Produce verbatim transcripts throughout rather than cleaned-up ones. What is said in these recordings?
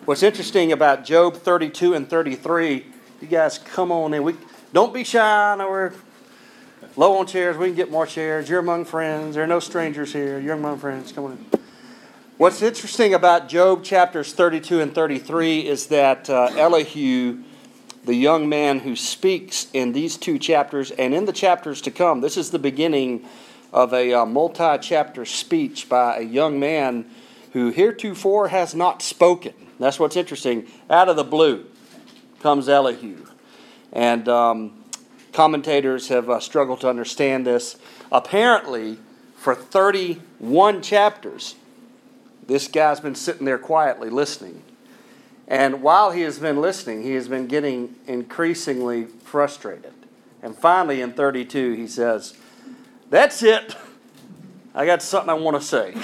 What's interesting about Job thirty-two and thirty-three, you guys come on in. We don't be shy. I know we're low on chairs. We can get more chairs. You're among friends. There are no strangers here. You're among friends. Come on in. What's interesting about Job chapters thirty-two and thirty-three is that uh, Elihu, the young man who speaks in these two chapters and in the chapters to come, this is the beginning of a uh, multi-chapter speech by a young man who heretofore has not spoken. That's what's interesting. Out of the blue comes Elihu. And um, commentators have uh, struggled to understand this. Apparently, for thirty-one chapters, this guy's been sitting there quietly listening. And while he has been listening, he has been getting increasingly frustrated. And finally, in thirty-two, he says, "That's it. I got something I want to say."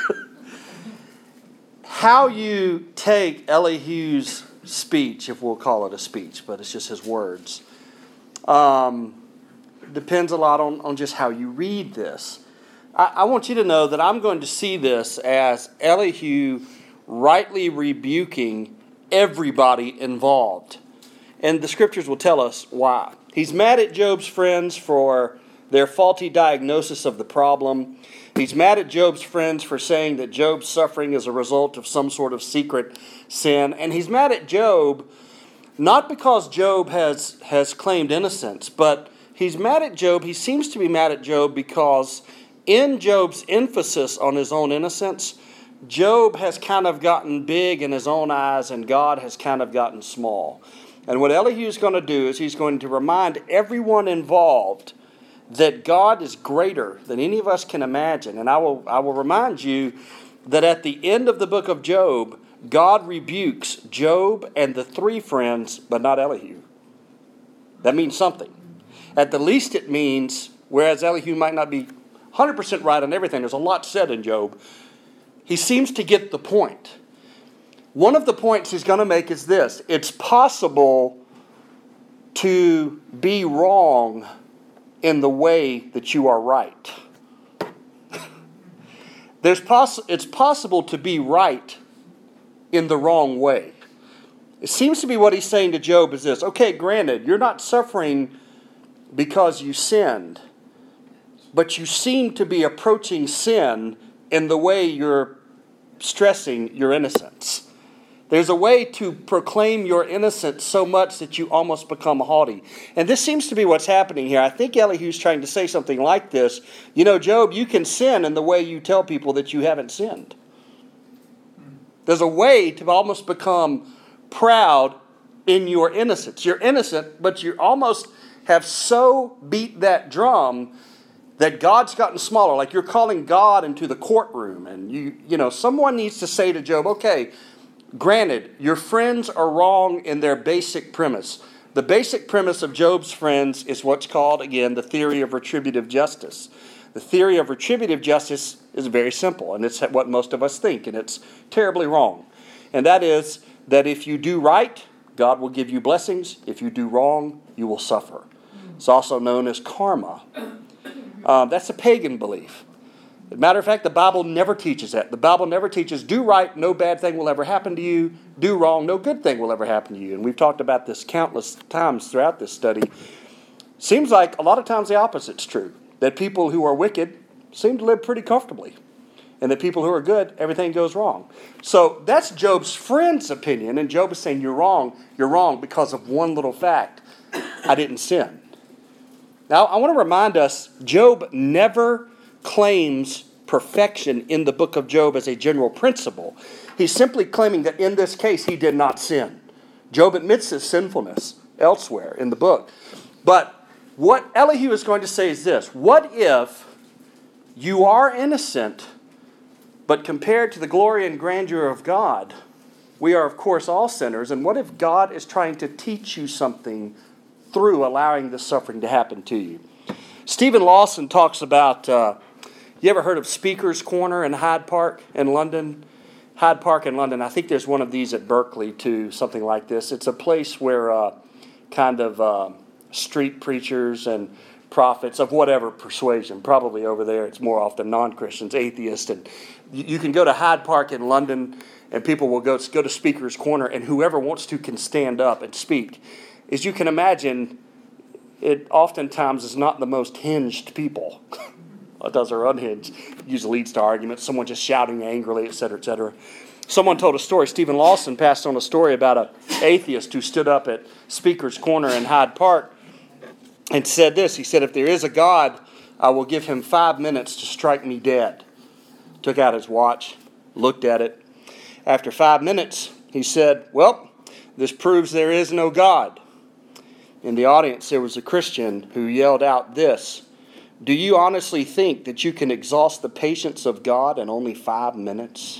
How you take Elihu's speech, if we'll call it a speech, but it's just his words, um, depends a lot on, on just how you read this. I, I want you to know that I'm going to see this as Elihu rightly rebuking everybody involved. And the scriptures will tell us why. He's mad at Job's friends for their faulty diagnosis of the problem. He's mad at Job's friends for saying that Job's suffering is a result of some sort of secret sin. And he's mad at Job not because Job has, has claimed innocence, but he's mad at Job. He seems to be mad at Job because in Job's emphasis on his own innocence, Job has kind of gotten big in his own eyes and God has kind of gotten small. And what Elihu is going to do is he's going to remind everyone involved that God is greater than any of us can imagine. And I will I will remind you that at the end of the book of Job, God rebukes Job and the three friends, but not Elihu. That means something. At the least it means, whereas Elihu might not be one hundred percent right on everything, there's a lot said in Job, he seems to get the point. One of the points he's going to make is this: it's possible to be wrong in the way that you are right. There's poss- it's possible to be right in the wrong way. It seems to be what he's saying to Job is this: okay, granted, you're not suffering because you sinned, but you seem to be approaching sin in the way you're stressing your innocence. There's a way to proclaim your innocence so much that you almost become haughty. And this seems to be what's happening here. I think Elihu's trying to say something like this. You know, Job, you can sin in the way you tell people that you haven't sinned. There's a way to almost become proud in your innocence. You're innocent, but you almost have so beat that drum that God's gotten smaller. Like you're calling God into the courtroom. And, you, you know, someone needs to say to Job, okay, granted, your friends are wrong in their basic premise. The basic premise of Job's friends is what's called, again, the theory of retributive justice. The theory of retributive justice is very simple, and it's what most of us think, and it's terribly wrong. And that is that if you do right, God will give you blessings. If you do wrong, you will suffer. It's also known as karma. Um, that's a pagan belief. As a matter of fact, the Bible never teaches that. The Bible never teaches do right, no bad thing will ever happen to you. Do wrong, no good thing will ever happen to you. And we've talked about this countless times throughout this study. Seems like a lot of times the opposite's true. That people who are wicked seem to live pretty comfortably. And that people who are good, everything goes wrong. So that's Job's friend's opinion. And Job is saying, you're wrong. You're wrong because of one little fact. I didn't sin. Now, I want to remind us, Job never claims perfection in the book of Job as a general principle. He's simply claiming that in this case he did not sin. Job admits his sinfulness elsewhere in the book. But what Elihu is going to say is this: what if you are innocent, but compared to the glory and grandeur of God, we are of course all sinners, and what if God is trying to teach you something through allowing this suffering to happen to you? Stephen Lawson talks about uh, you ever heard of Speaker's Corner in Hyde Park in London? Hyde Park in London. I think there's one of these at Berkeley too, something like this. It's a place where uh, kind of uh, street preachers and prophets of whatever persuasion. Probably over there it's more often non-Christians, atheists. And you can go to Hyde Park in London and people will go, go to Speaker's Corner, and whoever wants to can stand up and speak. As you can imagine, it oftentimes is not the most hinged people. Those are unhinged. Usually leads to arguments, someone just shouting angrily, et cetera, et cetera. Someone told a story. Stephen Lawson passed on a story about an atheist who stood up at Speaker's Corner in Hyde Park and said this. He said, if there is a God, I will give him five minutes to strike me dead. Took out his watch, looked at it. After five minutes, he said, well, this proves there is no God. In the audience, there was a Christian who yelled out this, do you honestly think that you can exhaust the patience of God in only five minutes?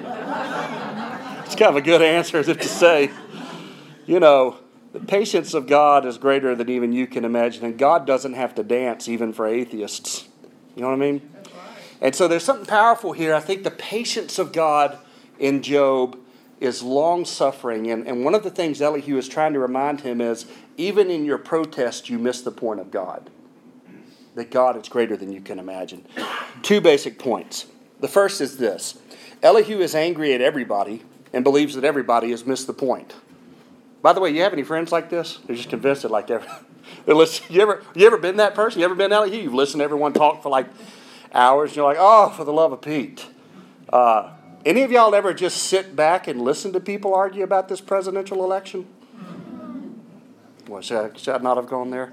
It's kind of a good answer as if to say, you know, the patience of God is greater than even you can imagine. And God doesn't have to dance even for atheists. You know what I mean? That's right. And so there's something powerful here. I think the patience of God in Job is long-suffering. And, and one of the things Elihu is trying to remind him is, even in your protest, you miss the point of God. That God is greater than you can imagine. Two basic points. The first is this. Elihu is angry at everybody and believes that everybody has missed the point. By the way, you have any friends like this? They're just convinced that like every, they listen. You ever, you ever been that person? You ever been Elihu? You've listened to everyone talk for like hours and you're like, oh, for the love of Pete. Uh, any of y'all ever just sit back and listen to people argue about this presidential election? Well, should I, should I not have gone there?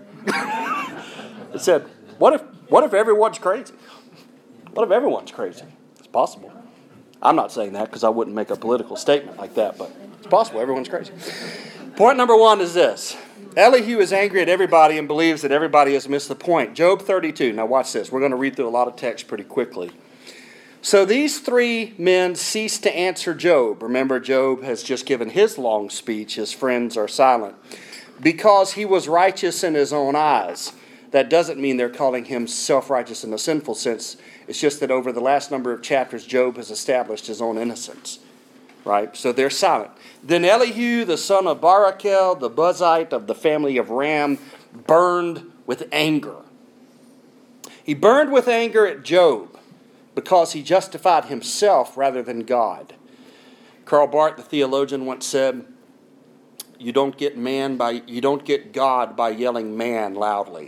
It said, What if what if everyone's crazy? What if everyone's crazy? It's possible. I'm not saying that because I wouldn't make a political statement like that, but it's possible everyone's crazy. Point number one is this. Elihu is angry at everybody and believes that everybody has missed the point. Job thirty-two. Now watch this. We're going to read through a lot of text pretty quickly. So these three men ceased to answer Job. Remember, Job has just given his long speech. His friends are silent. Because he was righteous in his own eyes. That doesn't mean they're calling him self-righteous in a sinful sense. It's just that over the last number of chapters, Job has established his own innocence. Right? So they're silent. Then Elihu, the son of Barachel, the Buzite of the family of Ram, burned with anger. He burned with anger at Job because he justified himself rather than God. Karl Barth, the theologian, once said, You don't get man by you don't get God by yelling man loudly.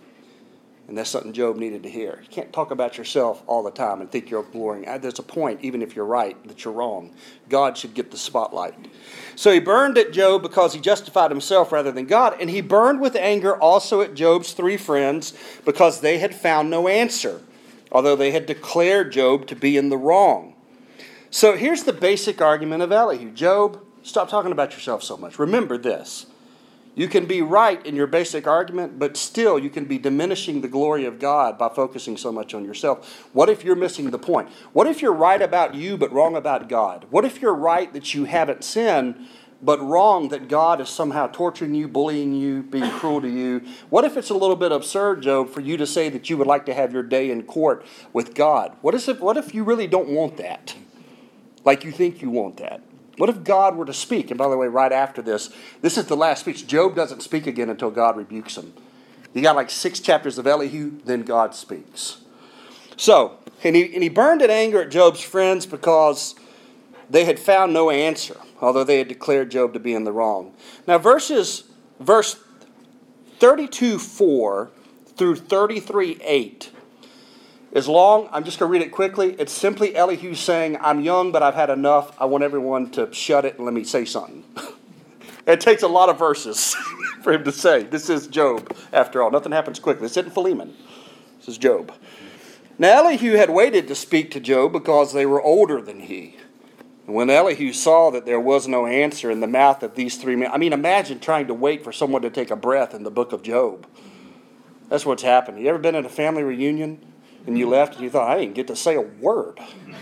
And that's something Job needed to hear. You can't talk about yourself all the time and think you're glorying. There's a point, even if you're right, that you're wrong. God should get the spotlight. So he burned at Job because he justified himself rather than God. And he burned with anger also at Job's three friends because they had found no answer, although they had declared Job to be in the wrong. So here's the basic argument of Elihu. Job, stop talking about yourself so much. Remember this. You can be right in your basic argument, but still you can be diminishing the glory of God by focusing so much on yourself. What if you're missing the point? What if you're right about you but wrong about God? What if you're right that you haven't sinned but wrong that God is somehow torturing you, bullying you, being cruel to you? What if it's a little bit absurd, Job, for you to say that you would like to have your day in court with God? What is it, what if you really don't want that? Like you think you want that? What if God were to speak? And by the way, right after this, this is the last speech. Job doesn't speak again until God rebukes him. You got like six chapters of Elihu, then God speaks. So, and he, and he burned in anger at Job's friends because they had found no answer, although they had declared Job to be in the wrong. Now, verses, verse thirty-two four through thirty-three eight is long. I'm just going to read it quickly. It's simply Elihu saying, I'm young, but I've had enough. I want everyone to shut it and let me say something. It takes a lot of verses for him to say. This is Job, after all. Nothing happens quickly. This isn't Philemon. This is Job. Now Elihu had waited to speak to Job because they were older than he. And when Elihu saw that there was no answer in the mouth of these three men, I mean, imagine trying to wait for someone to take a breath in the book of Job. That's what's happened. You ever been at a family reunion? And you left and you thought, I didn't get to say a word.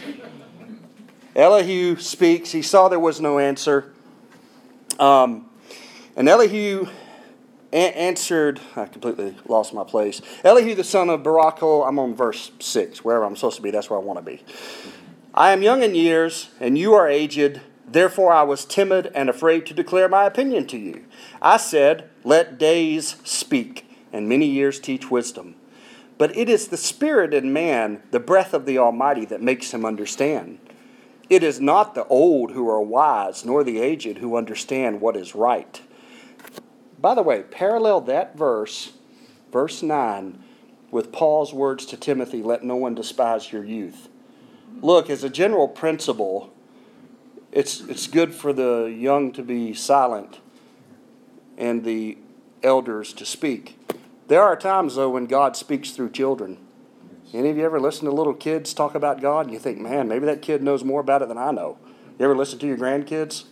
Elihu speaks. He saw there was no answer. Um, and Elihu a- answered, I completely lost my place. Elihu, the son of Barachel, I'm on verse six, wherever I'm supposed to be, that's where I want to be. I am young in years, and you are aged. Therefore I was timid and afraid to declare my opinion to you. I said, let days speak, and many years teach wisdom. But it is the spirit in man, the breath of the Almighty, that makes him understand. It is not the old who are wise, nor the aged who understand what is right. By the way, parallel that verse, verse nine, with Paul's words to Timothy, let no one despise your youth. Look, as a general principle, it's it's good for the young to be silent and the elders to speak. There are times, though, when God speaks through children. Any of you ever listen to little kids talk about God and you think, man, maybe that kid knows more about it than I know? You ever listen to your grandkids?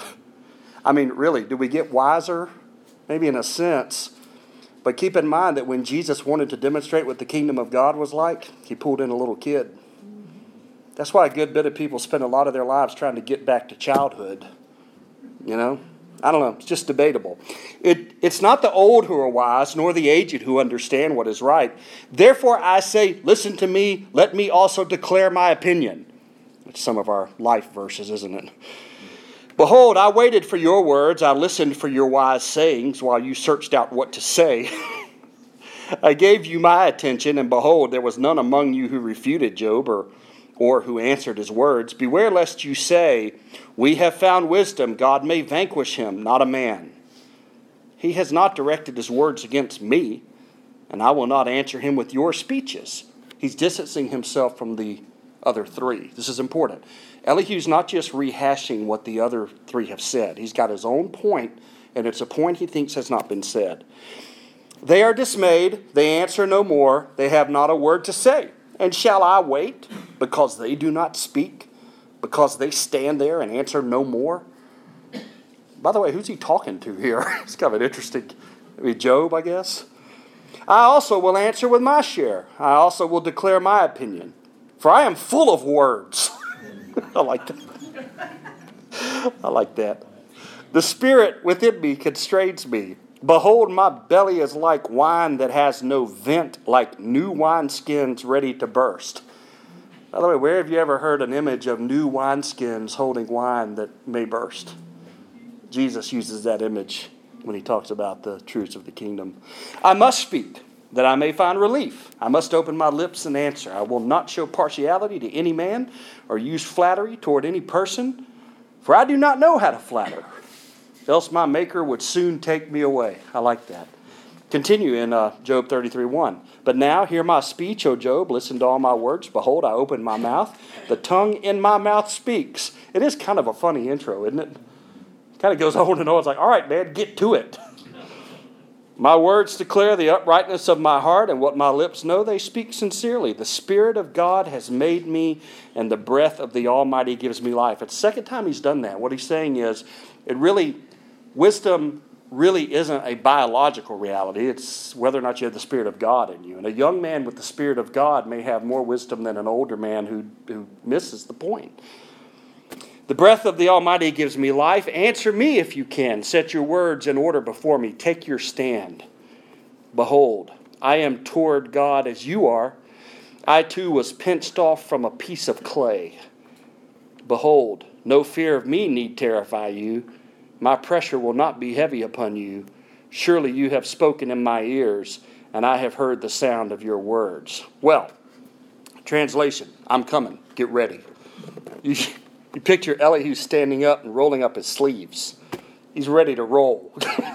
I mean, really, do we get wiser? Maybe in a sense. But keep in mind that when Jesus wanted to demonstrate what the kingdom of God was like, he pulled in a little kid. That's why a good bit of people spend a lot of their lives trying to get back to childhood. You know? I don't know. It's just debatable. It, it's not the old who are wise, nor the aged who understand what is right. Therefore I say, listen to me, let me also declare my opinion. It's some of our life verses, isn't it? Behold, I waited for your words. I listened for your wise sayings while you searched out what to say. I gave you my attention, and behold, there was none among you who refuted Job or, or who answered his words. Beware lest you say, we have found wisdom. God may vanquish him, not a man. He has not directed his words against me, and I will not answer him with your speeches. He's distancing himself from the other three. This is important. Elihu's not just rehashing what the other three have said. He's got his own point, and it's a point he thinks has not been said. They are dismayed. They answer no more. They have not a word to say. And shall I wait because they do not speak? Because they stand there and answer no more? By the way, who's he talking to here? It's kind of an interesting, I mean, Job, I guess. I also will answer with my share. I also will declare my opinion. For I am full of words. I like that. I like that. The spirit within me constrains me. Behold, my belly is like wine that has no vent, like new wineskins ready to burst. By the way, where have you ever heard an image of new wineskins holding wine that may burst? Jesus uses that image when he talks about the truths of the kingdom. I must speak, that I may find relief. I must open my lips and answer. I will not show partiality to any man or use flattery toward any person, for I do not know how to flatter. Else my Maker would soon take me away. I like that. Continue in uh, Job thirty-three one. But now hear my speech, O Job. Listen to all my words. Behold, I open my mouth. The tongue in my mouth speaks. It is kind of a funny intro, isn't it? It kind of goes on and on. It's like, all right, man, get to it. My words declare the uprightness of my heart, and what my lips know, they speak sincerely. The Spirit of God has made me, and the breath of the Almighty gives me life. It's the second time he's done that. What he's saying is, it really, wisdom really isn't a biological reality. It's whether or not you have the Spirit of God in you. And a young man with the Spirit of God may have more wisdom than an older man who, who misses the point. The breath of the Almighty gives me life. Answer me if you can. Set your words in order before me. Take your stand. Behold, I am toward God as you are. I too was pinched off from a piece of clay. Behold, no fear of me need terrify you. My pressure will not be heavy upon you. Surely you have spoken in my ears, and I have heard the sound of your words. Well, translation, I'm coming. Get ready. You, you picture Elihu standing up and rolling up his sleeves. He's ready to roll.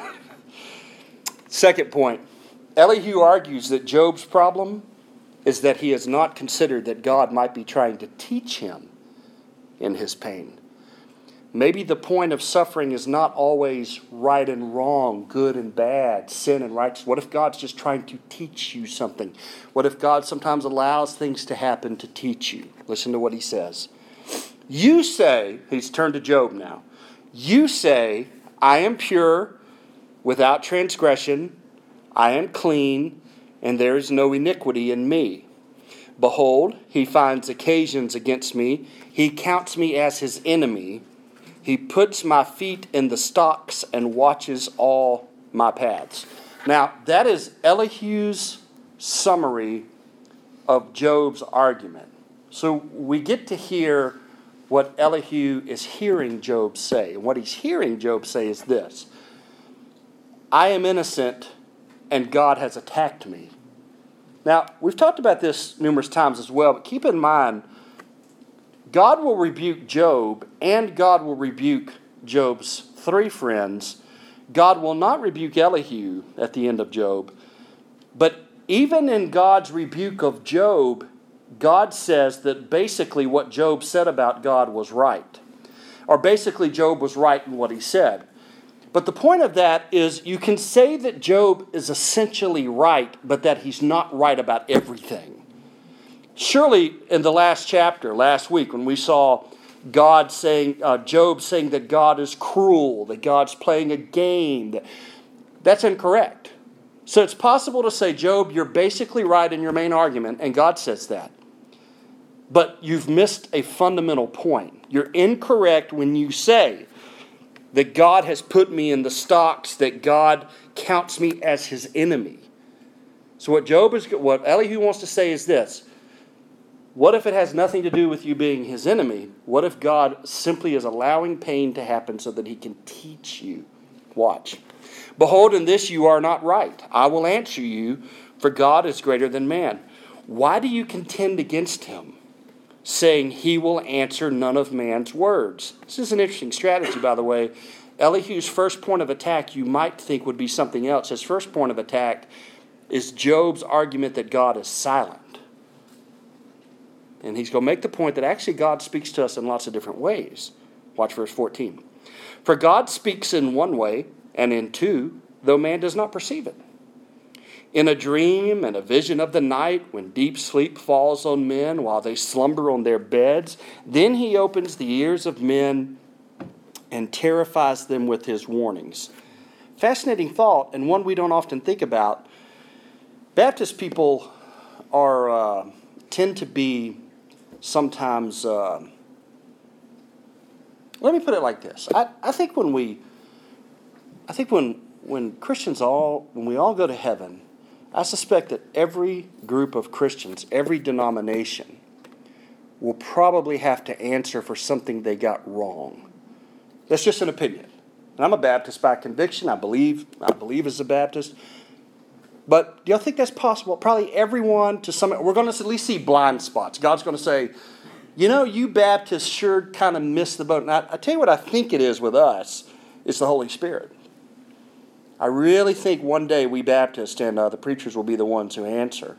Second point, Elihu argues that Job's problem is that he has not considered that God might be trying to teach him in his pain. Maybe the point of suffering is not always right and wrong, good and bad, sin and righteous. What if God's just trying to teach you something? What if God sometimes allows things to happen to teach you? Listen to what he says. You say, he's turned to Job now. You say, I am pure, without transgression. I am clean, and there is no iniquity in me. Behold, he finds occasions against me. He counts me as his enemy. He puts my feet in the stocks and watches all my paths. Now, that is Elihu's summary of Job's argument. So we get to hear what Elihu is hearing Job say. And what he's hearing Job say is this: I am innocent and God has attacked me. Now, we've talked about this numerous times as well, but keep in mind, God will rebuke Job, and God will rebuke Job's three friends. God will not rebuke Elihu at the end of Job. But even in God's rebuke of Job, God says that basically what Job said about God was right. Or basically Job was right in what he said. But the point of that is you can say that Job is essentially right, but that he's not right about everything. Surely in the last chapter, last week, when we saw God saying, uh, Job saying that God is cruel, that God's playing a game, that, that's incorrect. So it's possible to say, Job, you're basically right in your main argument, and God says that. But you've missed a fundamental point. You're incorrect when you say that God has put me in the stocks, that God counts me as his enemy. So what Job is, what Elihu wants to say is this: what if it has nothing to do with you being his enemy? What if God simply is allowing pain to happen so that he can teach you? Watch. Behold, in this you are not right. I will answer you, for God is greater than man. Why do you contend against him, saying he will answer none of man's words? This is an interesting strategy, by the way. Elihu's first point of attack you might think would be something else. His first point of attack is Job's argument that God is silent. And he's going to make the point that actually God speaks to us in lots of different ways. Watch verse fourteen. For God speaks in one way, and in two, though man does not perceive it. In a dream and a vision of the night, when deep sleep falls on men while they slumber on their beds, then he opens the ears of men and terrifies them with his warnings. Fascinating thought, and one we don't often think about. Baptist people are uh, tend to be sometimes, uh, let me put it like this. I, I think when we, I think when when Christians all, when we all go to heaven, I suspect that every group of Christians, every denomination, will probably have to answer for something they got wrong. That's just an opinion. And I'm a Baptist by conviction. I believe, I believe as a Baptist. But do y'all think that's possible? Probably everyone to some, we're going to at least see blind spots. God's going to say, you know, you Baptists sure kind of missed the boat. And I, I tell you what I think it is with us. It's the Holy Spirit. I really think one day we Baptists and uh, the preachers will be the ones who answer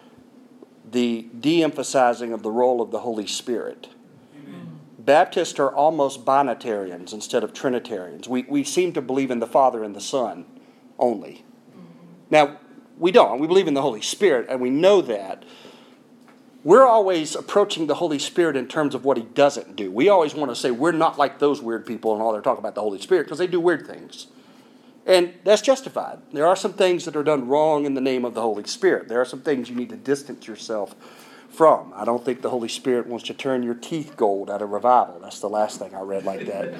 the de-emphasizing of the role of the Holy Spirit. Amen. Baptists are almost binitarians instead of Trinitarians. We, we seem to believe in the Father and the Son only. Now, we don't. We believe in the Holy Spirit, and we know that. We're always approaching the Holy Spirit in terms of what he doesn't do. We always want to say we're not like those weird people and all they're talking about the Holy Spirit because they do weird things. And that's justified. There are some things that are done wrong in the name of the Holy Spirit. There are some things you need to distance yourself from. I don't think the Holy Spirit wants to turn your teeth gold at a revival. That's the last thing I read like that.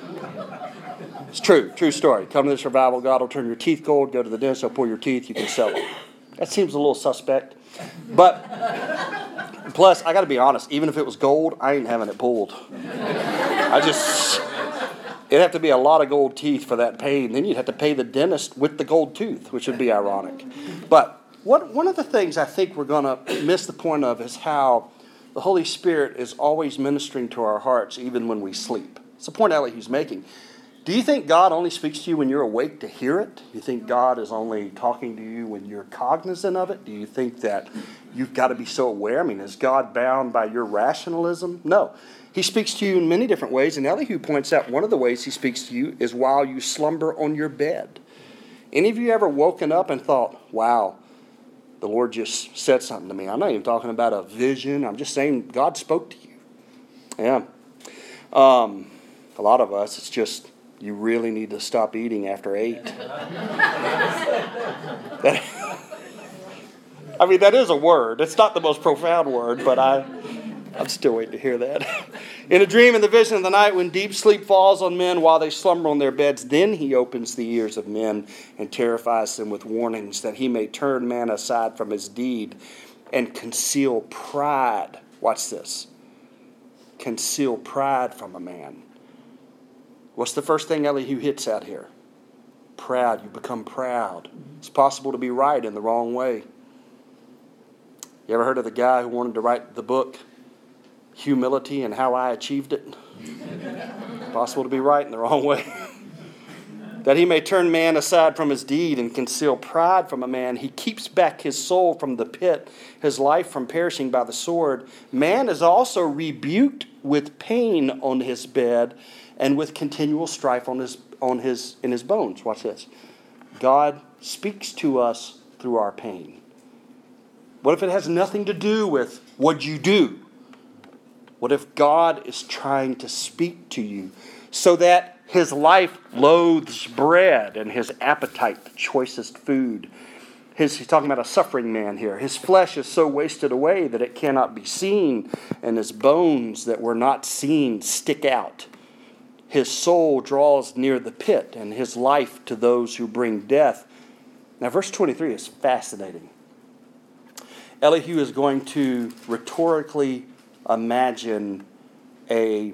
It's true. True story. Come to this revival, God will turn your teeth gold. Go to the dentist, he'll pull your teeth. You can sell them. That seems a little suspect. But plus, I got to be honest. Even if it was gold, I ain't having it pulled. I just... It'd have to be a lot of gold teeth for that pain. Then you'd have to pay the dentist with the gold tooth, which would be ironic. But what, one of the things I think we're going to miss the point of is how the Holy Spirit is always ministering to our hearts even when we sleep. It's the point Elihu's making. Do you think God only speaks to you when you're awake to hear it? Do you think God is only talking to you when you're cognizant of it? Do you think that you've got to be so aware? I mean, is God bound by your rationalism? No. He speaks to you in many different ways, and Elihu points out one of the ways he speaks to you is while you slumber on your bed. Any of you ever woken up and thought, wow, the Lord just said something to me? I'm not even talking about a vision. I'm just saying God spoke to you. Yeah. Um, a lot of us, it's just, you really need to stop eating after eight. that, I mean, that is a word. It's not the most profound word, but I... I'm still waiting to hear that. In a dream in the vision of the night, when deep sleep falls on men while they slumber on their beds, then he opens the ears of men and terrifies them with warnings, that he may turn man aside from his deed and conceal pride. Watch this. Conceal pride from a man. What's the first thing Elihu hits out here? proud. You become proud. It's possible to be right in the wrong way. You ever heard of the guy who wanted to write the book, Humility and How I Achieved It? Possible to be right in the wrong way. That he may turn man aside from his deed and conceal pride from a man. He keeps back his soul from the pit, his life from perishing by the sword. Man is also rebuked with pain on his bed and with continual strife on his on his in his bones. Watch this. God speaks to us through our pain. What if it has nothing to do with what you do? What if God is trying to speak to you so that his life loathes bread and his appetite the choicest food? His, he's talking about a suffering man here. His flesh is so wasted away that it cannot be seen, and his bones that were not seen stick out. His soul draws near the pit, and his life to those who bring death. Now, verse twenty-three is fascinating. Elihu is going to rhetorically imagine a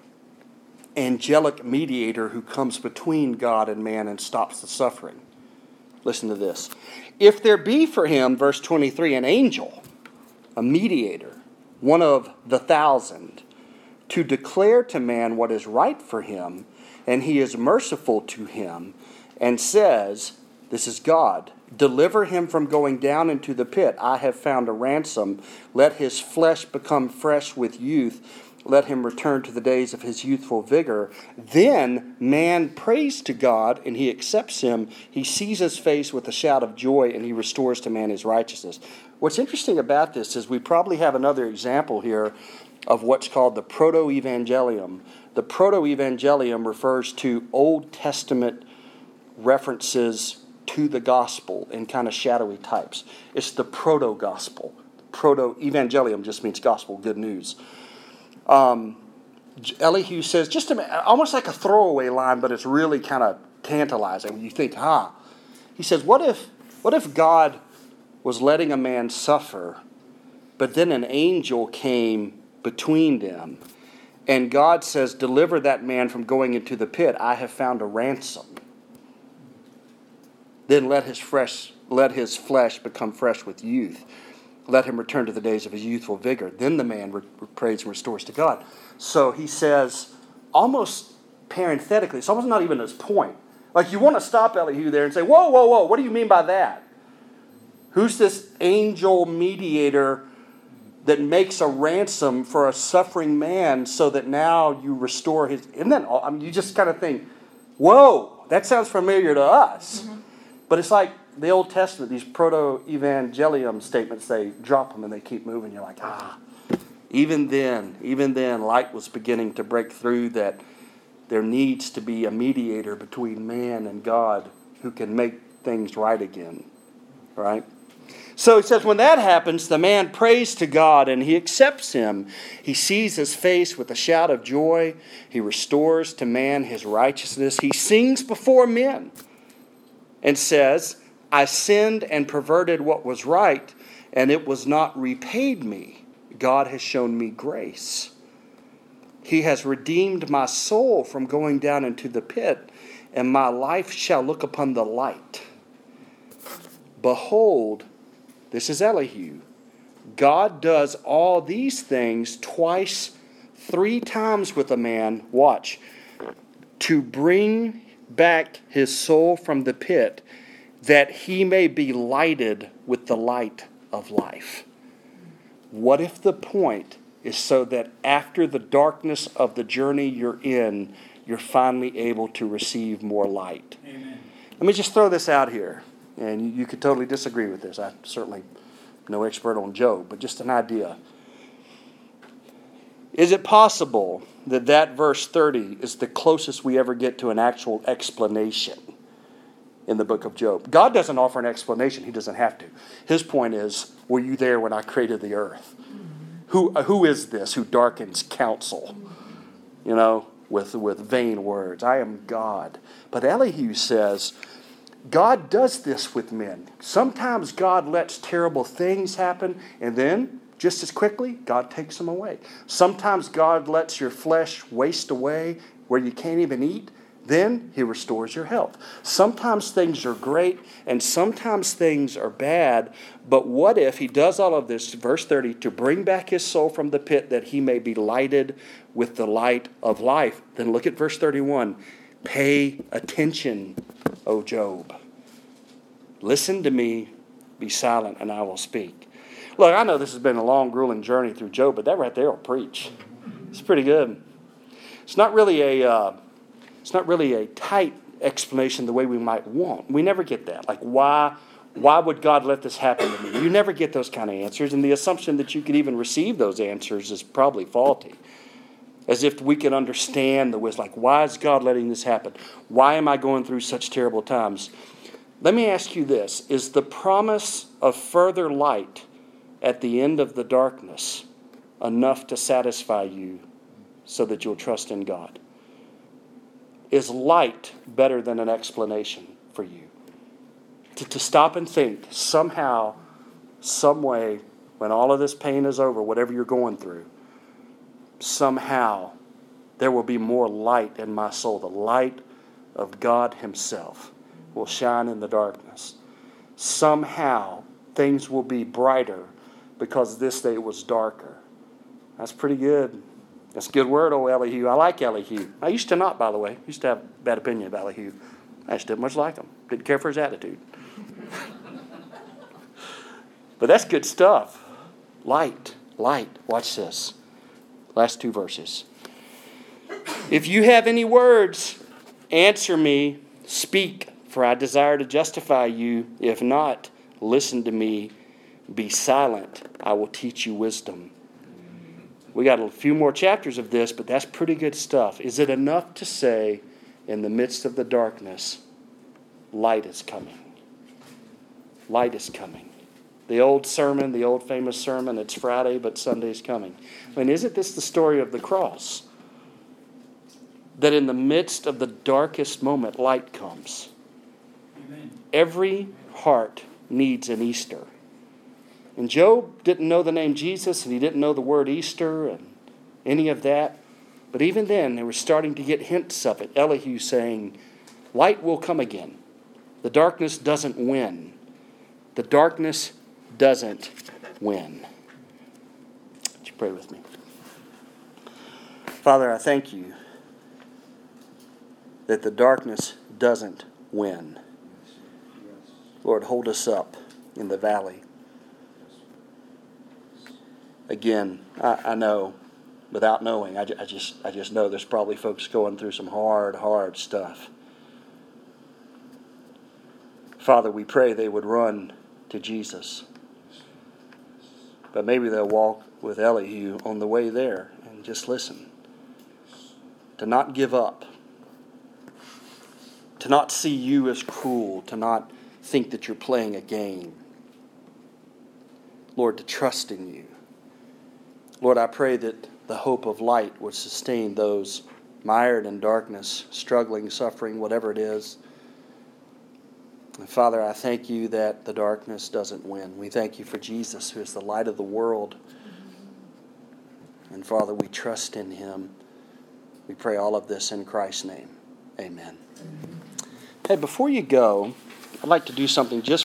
angelic mediator who comes between God and man and stops the suffering. Listen to this. If there be for him, verse twenty-three, an angel, a mediator, one of the thousand, to declare to man what is right for him, and he is merciful to him, and says, this is God, deliver him from going down into the pit. I have found a ransom. Let his flesh become fresh with youth. Let him return to the days of his youthful vigor. Then man prays to God, and he accepts him. He sees his face with a shout of joy, and he restores to man his righteousness. What's interesting about this is we probably have another example here of what's called the proto-evangelium. The proto-evangelium refers to Old Testament references to the gospel in kind of shadowy types. It's the proto-gospel. Proto-evangelium just means gospel, good news. Um, Elihu says, just a, almost like a throwaway line, but it's really kind of tantalizing. You think, huh? He says, what if, what if God was letting a man suffer, but then an angel came between them, and God says, deliver that man from going into the pit. I have found a ransom. Then let his fresh, let his flesh become fresh with youth. Let him return to the days of his youthful vigor. Then the man re- prays and restores to God. So he says, almost parenthetically, it's almost not even his point. Like you want to stop Elihu there and say, whoa, whoa, whoa, what do you mean by that? Who's this angel mediator that makes a ransom for a suffering man so that now you restore his... Isn't that all? I mean, you just kind of think, whoa, that sounds familiar to us. Mm-hmm. But it's like the Old Testament, these proto-evangelium statements, they drop them and they keep moving. You're like, ah. Even then, even then, light was beginning to break through that there needs to be a mediator between man and God who can make things right again. Right? So he says, when that happens, the man prays to God and he accepts him. He sees his face with a shout of joy. He restores to man his righteousness. He sings before men and says, I sinned and perverted what was right, and it was not repaid me. God has shown me grace. He has redeemed my soul from going down into the pit, and my life shall look upon the light. Behold, this is Elihu. God does all these things twice, three times with a man, watch, to bring back his soul from the pit, that he may be lighted with the light of life. What if the point is so that after the darkness of the journey you're in, you're finally able to receive more light? Amen. Let me just throw this out here, and you, you could totally disagree with this. I'm certainly no expert on Job, but just an idea. Is it possible that that verse thirty is the closest we ever get to an actual explanation in the book of Job? God doesn't offer an explanation. He doesn't have to. His point is, were you there when I created the earth? Who, who is this who darkens counsel, you know, with, with vain words? I am God. But Elihu says, God does this with men. Sometimes God lets terrible things happen, and then, just as quickly, God takes them away. Sometimes God lets your flesh waste away where you can't even eat, Then he restores your health. Sometimes things are great and sometimes things are bad. But what if he does all of this, verse thirty, to bring back his soul from the pit that he may be lighted with the light of life? Then look at verse thirty-one. Pay attention, O Job. Listen to me, be silent, and I will speak. Look, I know this has been a long, grueling journey through Job, but that right there will preach. It's pretty good. It's not really a... Uh, It's not really a tight explanation the way we might want. We never get that. Like, why, why would God let this happen to me? You never get those kind of answers, and the assumption that you could even receive those answers is probably faulty. As if we can understand the wisdom. Like, why is God letting this happen? Why am I going through such terrible times? Let me ask you this. Is the promise of further light at the end of the darkness enough to satisfy you so that you'll trust in God? Is light better than an explanation for you? To, to stop and think, somehow, some way, when all of this pain is over, whatever you're going through, somehow there will be more light in my soul. The light of God himself will shine in the darkness. Somehow things will be brighter because this day was darker. That's pretty good. That's a good word, old Elihu. I like Elihu. I used to not, by the way. I used to have a bad opinion of Elihu. I just didn't much like him. Didn't care for his attitude. But that's good stuff. Light, light. Watch this. Last two verses. If you have any words, answer me, speak, for I desire to justify you. If not, listen to me. Be silent. I will teach you wisdom. We got a few more chapters of this, but that's pretty good stuff. Is it enough to say, in the midst of the darkness, light is coming? Light is coming. The old sermon, the old famous sermon, it's Friday, but Sunday's coming. I mean, isn't this the story of the cross? That in the midst of the darkest moment, light comes. Amen. Every heart needs an Easter. And Job didn't know the name Jesus, and he didn't know the word Easter and any of that. But even then, they were starting to get hints of it. Elihu saying, light will come again. The darkness doesn't win. The darkness doesn't win. Would you pray with me? Father, I thank you that the darkness doesn't win. Lord, hold us up in the valley. Again, I, I know, without knowing, I, I just I just know there's probably folks going through some hard, hard stuff. Father, we pray they would run to Jesus. But maybe they'll walk with Elihu on the way there and just listen. To not give up. To not see you as cruel. To not think that you're playing a game. Lord, to trust in you. Lord, I pray that the hope of light would sustain those mired in darkness, struggling, suffering, whatever it is. And Father, I thank you that the darkness doesn't win. We thank you for Jesus, who is the light of the world. And Father, we trust in him. We pray all of this in Christ's name. Amen. Hey, before you go, I'd like to do something just